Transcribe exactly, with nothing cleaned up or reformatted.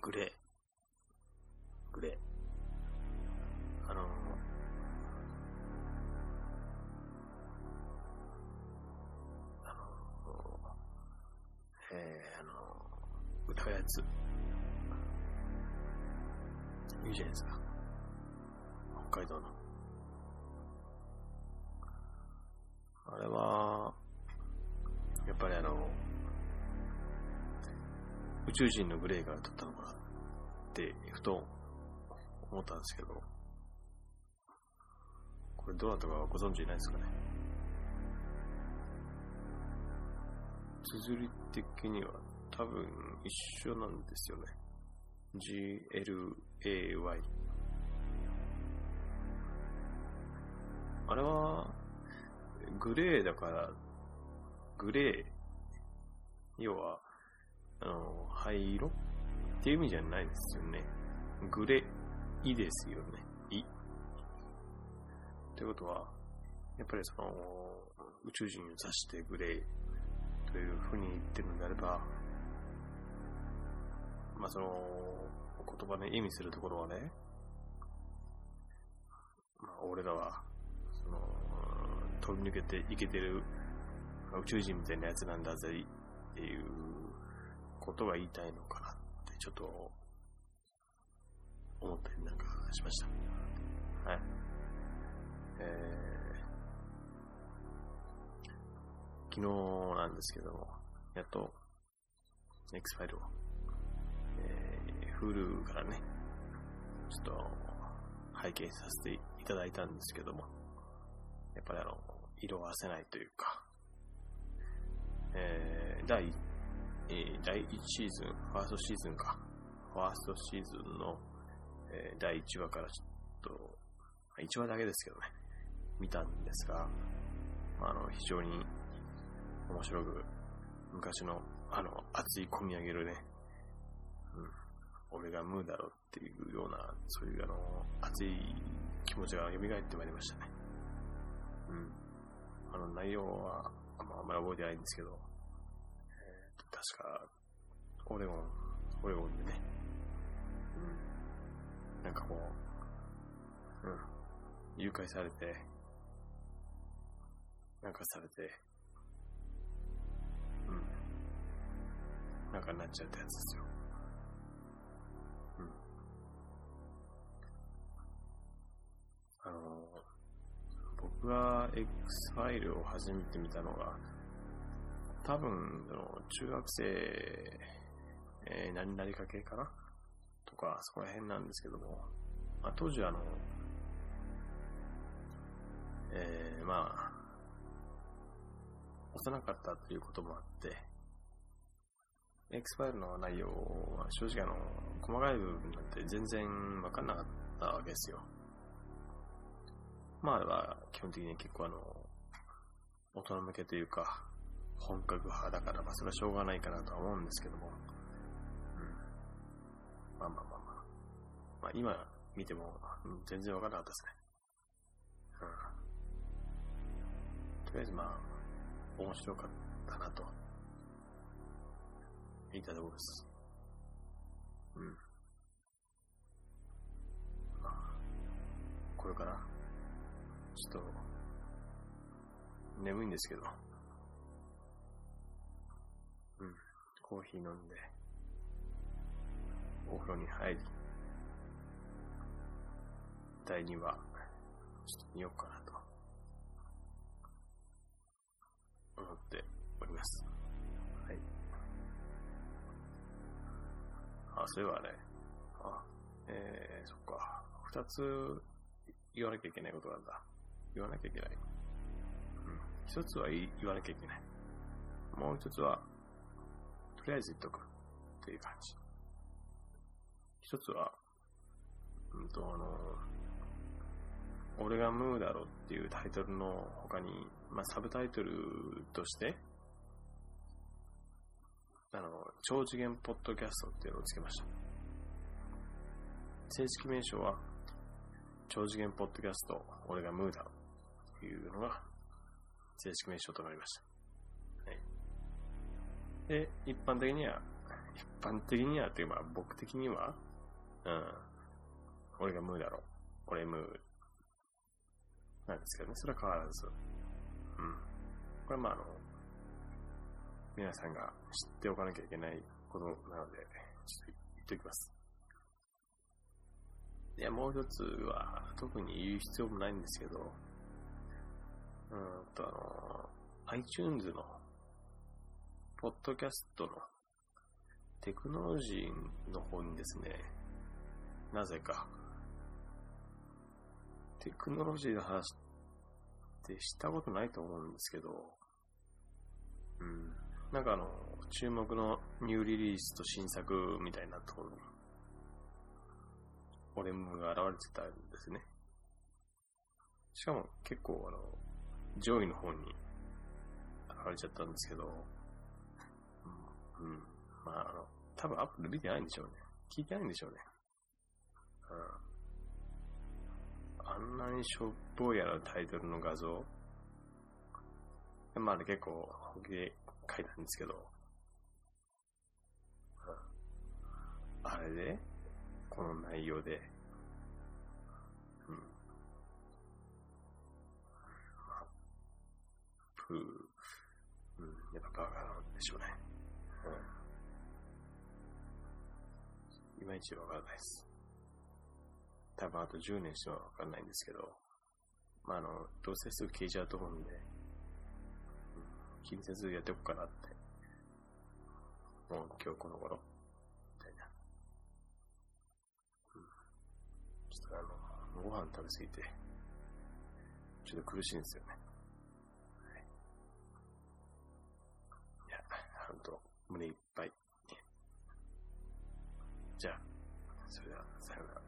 グレー。グレー。あのー、あのー、えー、あのー、歌うやつ。いいじゃないですか。北海道の。あれは、やっぱりあの、宇宙人のグレーから撮ったのかなってふと思ったんですけど、これどうなったかご存知ないですかね。綴り的には多分一緒なんですよね。ジーエルエーワイ。あれはグレーだからグレー、要はあの灰色っていう意味じゃないですよね。グレイですよね。イということはやっぱりその宇宙人を指してグレーというふうに言ってるのであれば、まあその言葉で意味するところはね、まあ俺らはその飛び抜けていけてる宇宙人みたいなやつなんだぜっていうことが言いたいのかなってちょっと思ったりなんかしました。はい。えー、昨日なんですけども、やっと X ファイルを、えー、Hulu からね、ちょっと拝見させていただいたんですけども、やっぱりあの色褪せないというか、えー、第えー、だいいちシーズン、ファーストシーズンか。ファーストシーズンの、えー、だいいちわからちょっと、いちわだけですけどね、見たんですが、あの、非常に面白く、昔の、あの、熱い込み上げるね、うん、俺がムーだろっていうような、そういうあの、熱い気持ちが蘇ってまいりましたね。うん。あの、内容は、あんまり覚えてないんですけど、確かオレゴンオレゴンでね、うん、なんかこう、うん、誘拐されてなんかされて、うん、なんかなっちゃったやつですよ。うん、あの僕が X ファイルを初めて見たのが多分中学生、えー、何なりかけかなとかそこら辺なんですけども、まあ、当時あの、えー、まあ幼かったということもあって X ファイルの内容は正直あの細かい部分なんて全然分かんなかったわけですよ。まああれは基本的に結構あの大人向けというか本格派だから、まあ、それはしょうがないかなとは思うんですけども、うん、まあまあまあまあ、まあ、今見ても、うん、全然わからなかったですね、うん。とりあえずまあ面白かったなと言いたいところです。うん。まあこれからちょっと眠いんですけど。うん、コーヒー飲んでお風呂に入りだいにわちょっと見ようかなと思っております。はい。あ、そういえばね、あ、えー、そっか、二つ言わなきゃいけないことなんだ。言わなきゃいけない。うん、一つは言わなきゃいけない。もう一つはとりあえず言っとくっていう感じ。一つは、うんとあの、俺がムーだろっていうタイトルの他に、まあ、サブタイトルとして、あの、超次元ポッドキャストっていうのをつけました。正式名称は、超次元ポッドキャスト、俺がムーだろというのが正式名称となりました。はい。で、一般的には一般的にはっていうか、まあ僕的には、うん。俺がムーだろう。俺ムー。なんですけどね。それは変わらず。うん。これはまああの、皆さんが知っておかなきゃいけないことなので、ちょっと言っておきます。いや、もう一つは、特に言う必要もないんですけど、うんと、あの、iTunes の、ポッドキャストの、テクノロジーの方にですね、なぜか、テクノロジーの話ってしたことないと思うんですけど、うん。なんかあの、注目のニューリリースと新作みたいなところに、俺もが現れてたんですね。しかも結構あの、上位の方に現れちゃったんですけど、うん。うん、まああの、多分アップル見てないんでしょうね。聞いてないんでしょうね。うん。あんなにしょっぽいやらタイトルの画像。まああれ結構本気で書いたんですけど、うん、あれでこの内容で、うん。まあ、プー、うん、やっぱバカなんでしょうね。うん。いまいちわからないです。多分あとじゅうねんしてもわかんないんですけど、まああの、どうせすぐ消えちゃうと思うんで、気にせずやっておくかなって。もう今日この頃。みたいな。うん。ちょっとあの、ご飯食べ過ぎて、ちょっと苦しいんですよね。はい。いや、ほんと、胸いっぱい。じゃあ、それでは、さようなら。